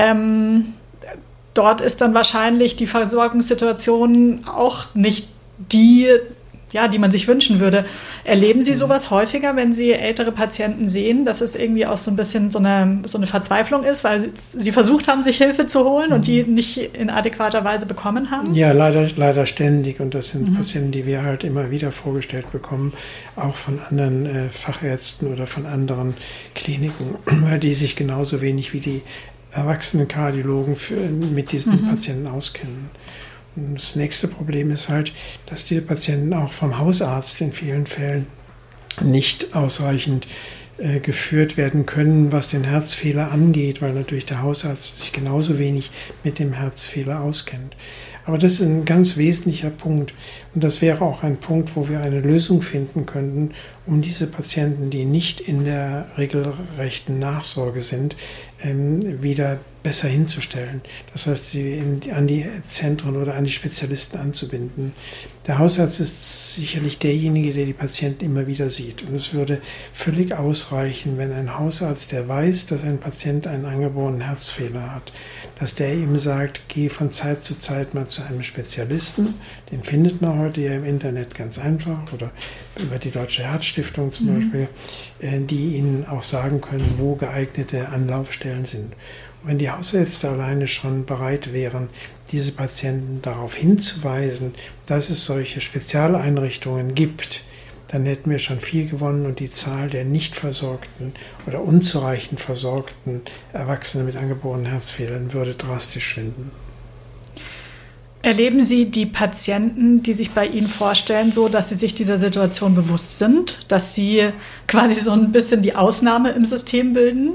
dort ist dann wahrscheinlich die Versorgungssituation auch nicht die man sich wünschen würde. Erleben Sie sowas häufiger, wenn Sie ältere Patienten sehen, dass es irgendwie auch so ein bisschen so eine Verzweiflung ist, weil Sie versucht haben, sich Hilfe zu holen und die nicht in adäquater Weise bekommen haben? Ja, leider ständig. Und das sind Patienten, die wir halt immer wieder vorgestellt bekommen, auch von anderen Fachärzten oder von anderen Kliniken, weil die sich genauso wenig wie die Erwachsenenkardiologen mit diesen Patienten auskennen. Und das nächste Problem ist halt, dass diese Patienten auch vom Hausarzt in vielen Fällen nicht ausreichend geführt werden können, was den Herzfehler angeht, weil natürlich der Hausarzt sich genauso wenig mit dem Herzfehler auskennt. Aber das ist ein ganz wesentlicher Punkt und das wäre auch ein Punkt, wo wir eine Lösung finden könnten, um diese Patienten, die nicht in der regelrechten Nachsorge sind, wieder besser hinzustellen. Das heißt, sie an die Zentren oder an die Spezialisten anzubinden. Der Hausarzt ist sicherlich derjenige, der die Patienten immer wieder sieht. Und es würde völlig ausreichen, wenn ein Hausarzt, der weiß, dass ein Patient einen angeborenen Herzfehler hat, dass der ihm sagt, geh von Zeit zu Zeit mal zu einem Spezialisten. Den findet man heute ja im Internet ganz einfach oder über die Deutsche Herzstiftung zum Beispiel, die Ihnen auch sagen können, wo geeignete Anlaufstellen sind. Und wenn die Hausärzte alleine schon bereit wären, diese Patienten darauf hinzuweisen, dass es solche Spezialeinrichtungen gibt, dann hätten wir schon viel gewonnen und die Zahl der nicht versorgten oder unzureichend versorgten Erwachsenen mit angeborenen Herzfehlern würde drastisch schwinden. Erleben Sie die Patienten, die sich bei Ihnen vorstellen, so, dass sie sich dieser Situation bewusst sind, dass sie quasi so ein bisschen die Ausnahme im System bilden?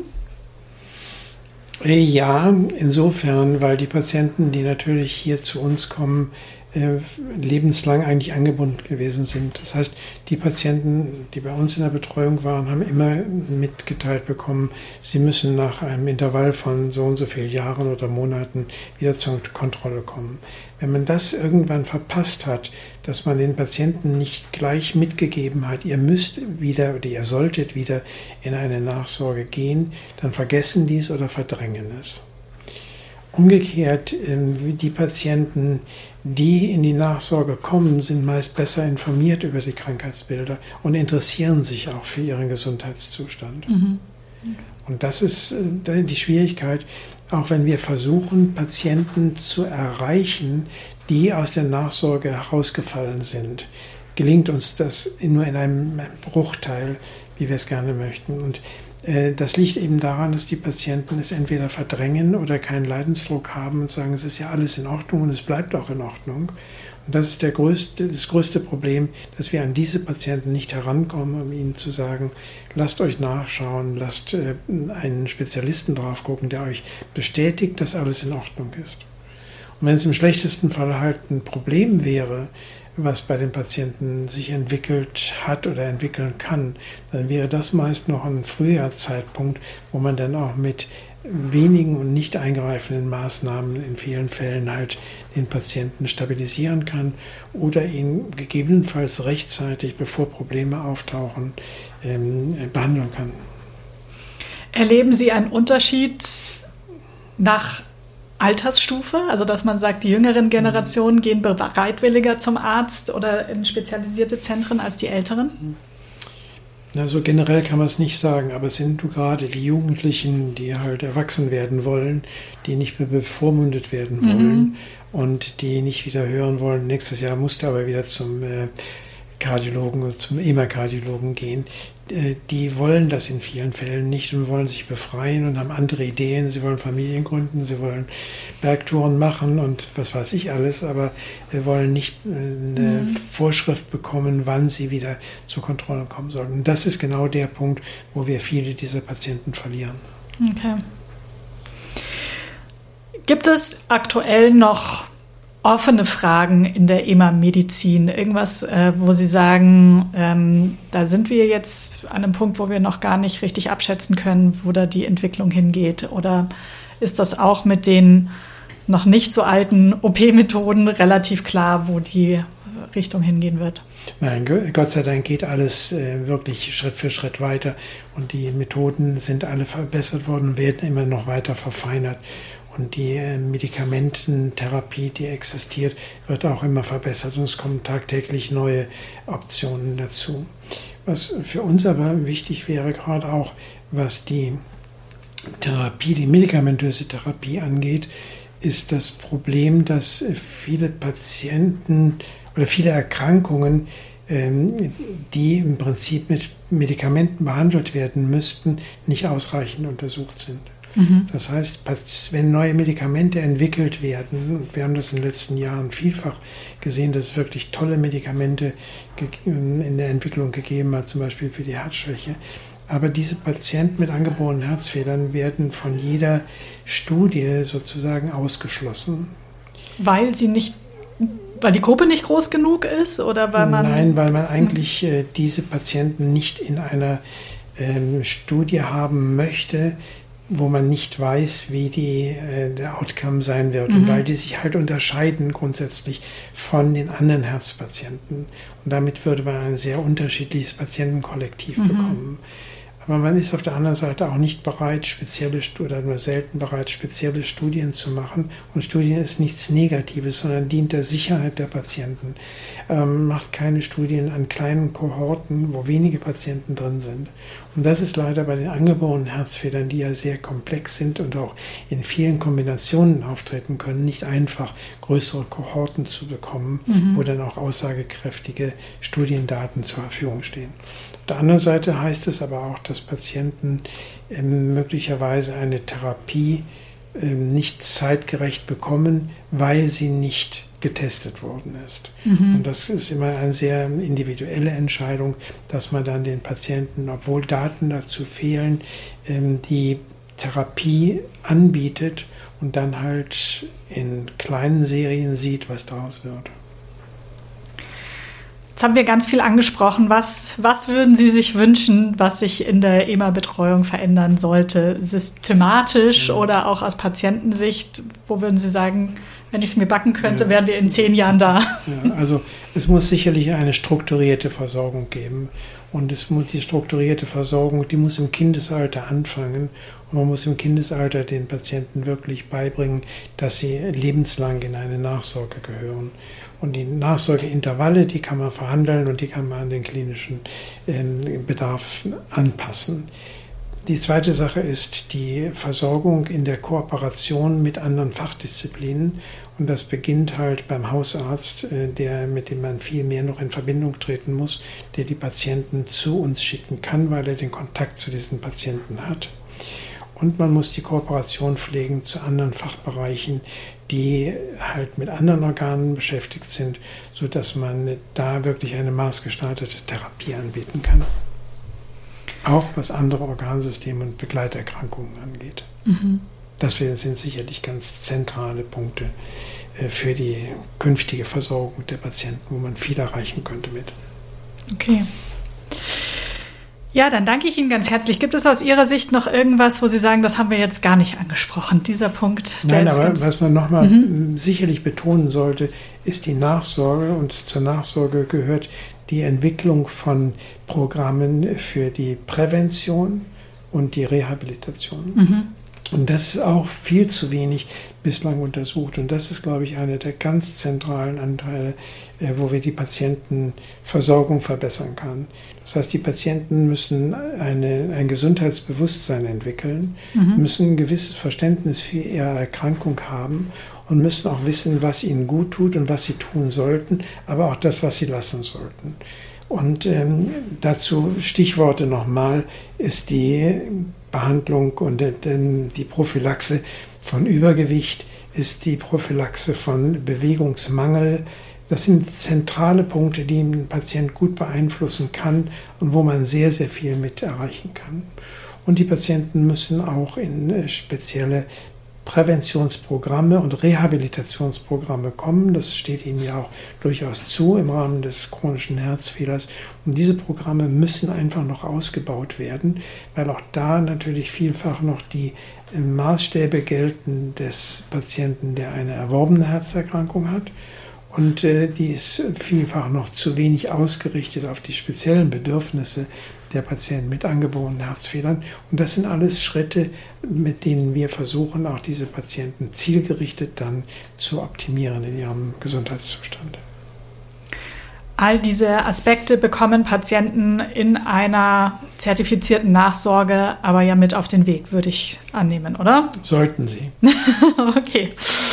Ja, insofern, weil die Patienten, die natürlich hier zu uns kommen, lebenslang eigentlich angebunden gewesen sind. Das heißt, die Patienten, die bei uns in der Betreuung waren, haben immer mitgeteilt bekommen, sie müssen nach einem Intervall von so und so vielen Jahren oder Monaten wieder zur Kontrolle kommen. Wenn man das irgendwann verpasst hat, dass man den Patienten nicht gleich mitgegeben hat, ihr müsst wieder oder ihr solltet wieder in eine Nachsorge gehen, dann vergessen die es oder verdrängen es. Umgekehrt, die Patienten, die in die Nachsorge kommen, sind meist besser informiert über die Krankheitsbilder und interessieren sich auch für ihren Gesundheitszustand. Mhm. Und das ist die Schwierigkeit, auch wenn wir versuchen, Patienten zu erreichen, die aus der Nachsorge herausgefallen sind, gelingt uns das nur in einem Bruchteil, wie wir es gerne möchten. Und das liegt eben daran, dass die Patienten es entweder verdrängen oder keinen Leidensdruck haben und sagen, es ist ja alles in Ordnung und es bleibt auch in Ordnung. Und das ist das größte Problem, dass wir an diese Patienten nicht herankommen, um ihnen zu sagen, lasst euch nachschauen, lasst einen Spezialisten drauf gucken, der euch bestätigt, dass alles in Ordnung ist. Und wenn es im schlechtesten Fall halt ein Problem wäre, was bei den Patienten sich entwickelt hat oder entwickeln kann, dann wäre das meist noch ein früher Zeitpunkt, wo man dann auch mit wenigen und nicht eingreifenden Maßnahmen in vielen Fällen halt den Patienten stabilisieren kann oder ihn gegebenenfalls rechtzeitig, bevor Probleme auftauchen, behandeln kann. Erleben Sie einen Unterschied nach Altersstufe, also dass man sagt, die jüngeren Generationen gehen bereitwilliger zum Arzt oder in spezialisierte Zentren als die älteren? Also generell kann man es nicht sagen, aber es sind gerade die Jugendlichen, die halt erwachsen werden wollen, die nicht mehr bevormundet werden wollen und die nicht wieder hören wollen, nächstes Jahr musst du aber wieder zum Kardiologen oder zum EMA-Kardiologen gehen. Die wollen das in vielen Fällen nicht und wollen sich befreien und haben andere Ideen. Sie wollen Familien gründen, sie wollen Bergtouren machen und was weiß ich alles, aber wollen nicht eine Vorschrift bekommen, wann sie wieder zur Kontrolle kommen sollen. Und das ist genau der Punkt, wo wir viele dieser Patienten verlieren. Okay. Gibt es aktuell noch offene Fragen in der EMA-Medizin? Irgendwas, wo Sie sagen, da sind wir jetzt an einem Punkt, wo wir noch gar nicht richtig abschätzen können, wo da die Entwicklung hingeht? Oder ist das auch mit den noch nicht so alten OP-Methoden relativ klar, wo die Richtung hingehen wird? Nein, Gott sei Dank geht alles wirklich Schritt für Schritt weiter und die Methoden sind alle verbessert worden und werden immer noch weiter verfeinert. Und die Medikamententherapie, die existiert, wird auch immer verbessert und es kommen tagtäglich neue Optionen dazu. Was für uns aber wichtig wäre, gerade auch was die Therapie, die medikamentöse Therapie angeht, ist das Problem, dass viele Patienten oder viele Erkrankungen, die im Prinzip mit Medikamenten behandelt werden müssten, nicht ausreichend untersucht sind. Das heißt, wenn neue Medikamente entwickelt werden, und wir haben das in den letzten Jahren vielfach gesehen, dass es wirklich tolle Medikamente in der Entwicklung gegeben hat, zum Beispiel für die Herzschwäche, Aber diese Patienten mit angeborenen Herzfehlern werden von jeder Studie sozusagen ausgeschlossen. Weil die Gruppe nicht groß genug ist oder weil man... Nein, weil man eigentlich diese Patienten nicht in einer Studie haben möchte, wo man nicht weiß, wie der Outcome sein wird. Und weil die sich halt unterscheiden grundsätzlich von den anderen Herzpatienten. Und damit würde man ein sehr unterschiedliches Patientenkollektiv bekommen. Aber man ist auf der anderen Seite auch nicht bereit, nur selten bereit, spezielle Studien zu machen. Und Studien ist nichts Negatives, sondern dient der Sicherheit der Patienten. Macht keine Studien an kleinen Kohorten, wo wenige Patienten drin sind. Und das ist leider bei den angeborenen Herzfehlern, die ja sehr komplex sind und auch in vielen Kombinationen auftreten können, nicht einfach größere Kohorten zu bekommen, wo dann auch aussagekräftige Studiendaten zur Verfügung stehen. Auf der anderen Seite heißt es aber auch, dass Patienten möglicherweise eine Therapie nicht zeitgerecht bekommen, weil sie nicht getestet worden ist. Und das ist immer eine sehr individuelle Entscheidung, dass man dann den Patienten, obwohl Daten dazu fehlen, die Therapie anbietet und dann halt in kleinen Serien sieht, was daraus wird. Jetzt haben wir ganz viel angesprochen. Was würden Sie sich wünschen, was sich in der EMA-Betreuung verändern sollte? Systematisch oder auch aus Patientensicht? Wo würden Sie sagen, wenn ich es mir backen könnte, wären wir in 10 Jahren da? Ja, also es muss sicherlich eine strukturierte Versorgung geben. Und die strukturierte Versorgung, die muss im Kindesalter anfangen. Und man muss im Kindesalter den Patienten wirklich beibringen, dass sie lebenslang in eine Nachsorge gehören. Und die Nachsorgeintervalle, die kann man verhandeln und die kann man an den klinischen Bedarf anpassen. Die zweite Sache ist die Versorgung in der Kooperation mit anderen Fachdisziplinen. Und das beginnt halt beim Hausarzt, mit dem man viel mehr noch in Verbindung treten muss, der die Patienten zu uns schicken kann, weil er den Kontakt zu diesen Patienten hat. Und man muss die Kooperation pflegen zu anderen Fachbereichen, die halt mit anderen Organen beschäftigt sind, sodass man da wirklich eine maßgestaltete Therapie anbieten kann. Auch was andere Organsysteme und Begleiterkrankungen angeht. Das sind sicherlich ganz zentrale Punkte für die künftige Versorgung der Patienten, wo man viel erreichen könnte mit. Okay. Ja, dann danke ich Ihnen ganz herzlich. Gibt es aus Ihrer Sicht noch irgendwas, wo Sie sagen, das haben wir jetzt gar nicht angesprochen, dieser Punkt? Nein, aber was man nochmal sicherlich betonen sollte, ist die Nachsorge. Und zur Nachsorge gehört die Entwicklung von Programmen für die Prävention und die Rehabilitation. Und das ist auch viel zu wenig bislang untersucht. Und das ist, glaube ich, einer der ganz zentralen Anteile, wo wir die Patientenversorgung verbessern können. Das heißt, die Patienten müssen ein Gesundheitsbewusstsein entwickeln, müssen ein gewisses Verständnis für ihre Erkrankung haben und müssen auch wissen, was ihnen gut tut und was sie tun sollten, aber auch das, was sie lassen sollten. Und dazu Stichworte nochmal ist die Behandlung und die Prophylaxe von Übergewicht, ist die Prophylaxe von Bewegungsmangel. Das sind zentrale Punkte, die ein Patient gut beeinflussen kann und wo man sehr, sehr viel mit erreichen kann. Und die Patienten müssen auch in spezielle Präventionsprogramme und Rehabilitationsprogramme kommen. Das steht ihnen ja auch durchaus zu im Rahmen des chronischen Herzfehlers. Und diese Programme müssen einfach noch ausgebaut werden, weil auch da natürlich vielfach noch die Maßstäbe gelten des Patienten, der eine erworbene Herzerkrankung hat. Und die ist vielfach noch zu wenig ausgerichtet auf die speziellen Bedürfnisse der Patienten mit angeborenen Herzfehlern. Und das sind alles Schritte, mit denen wir versuchen, auch diese Patienten zielgerichtet dann zu optimieren in ihrem Gesundheitszustand. All diese Aspekte bekommen Patienten in einer zertifizierten Nachsorge aber ja mit auf den Weg, würde ich annehmen, oder? Sollten sie. Okay.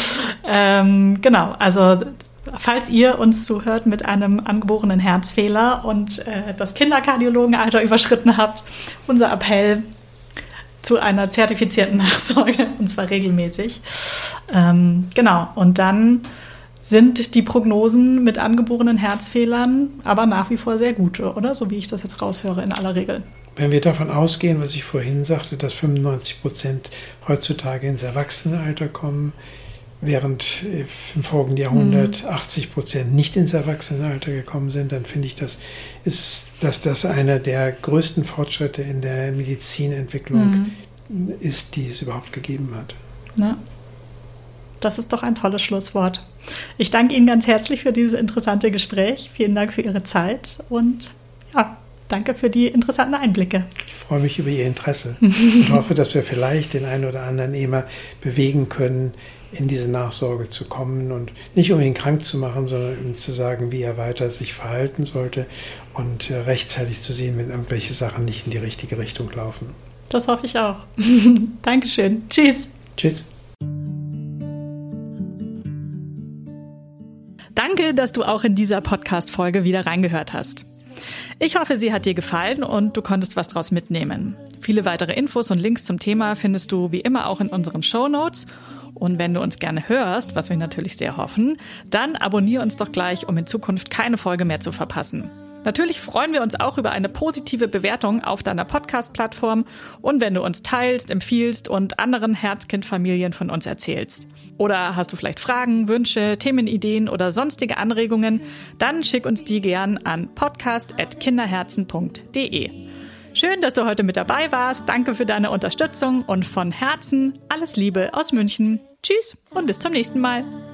Genau, also falls ihr uns zuhört mit einem angeborenen Herzfehler und das Kinderkardiologenalter überschritten habt, unser Appell zu einer zertifizierten Nachsorge, und zwar regelmäßig. Genau, und dann sind die Prognosen mit angeborenen Herzfehlern aber nach wie vor sehr gut, oder? So wie ich das jetzt raushöre in aller Regel. Wenn wir davon ausgehen, was ich vorhin sagte, dass 95% heutzutage ins Erwachsenenalter kommen, während im folgenden Jahrhundert 80% nicht ins Erwachsenenalter gekommen sind, dann finde ich, dass das einer der größten Fortschritte in der Medizinentwicklung ist, die es überhaupt gegeben hat. Ja. Das ist doch ein tolles Schlusswort. Ich danke Ihnen ganz herzlich für dieses interessante Gespräch. Vielen Dank für Ihre Zeit und ja, danke für die interessanten Einblicke. Ich freue mich über Ihr Interesse und hoffe, dass wir vielleicht den einen oder anderen EMA bewegen können, in diese Nachsorge zu kommen und nicht um ihn krank zu machen, sondern um zu sagen, wie er weiter sich verhalten sollte und rechtzeitig zu sehen, wenn irgendwelche Sachen nicht in die richtige Richtung laufen. Das hoffe ich auch. Dankeschön. Tschüss. Tschüss. Danke, dass du auch in dieser Podcast-Folge wieder reingehört hast. Ich hoffe, sie hat dir gefallen und du konntest was draus mitnehmen. Viele weitere Infos und Links zum Thema findest du wie immer auch in unseren Shownotes. Und wenn du uns gerne hörst, was wir natürlich sehr hoffen, dann abonniere uns doch gleich, um in Zukunft keine Folge mehr zu verpassen. Natürlich freuen wir uns auch über eine positive Bewertung auf deiner Podcast-Plattform und wenn du uns teilst, empfiehlst und anderen Herzkind-Familien von uns erzählst. Oder hast du vielleicht Fragen, Wünsche, Themenideen oder sonstige Anregungen, dann schick uns die gern an podcast@kinderherzen.de. Schön, dass du heute mit dabei warst. Danke für deine Unterstützung und von Herzen alles Liebe aus München. Tschüss und bis zum nächsten Mal.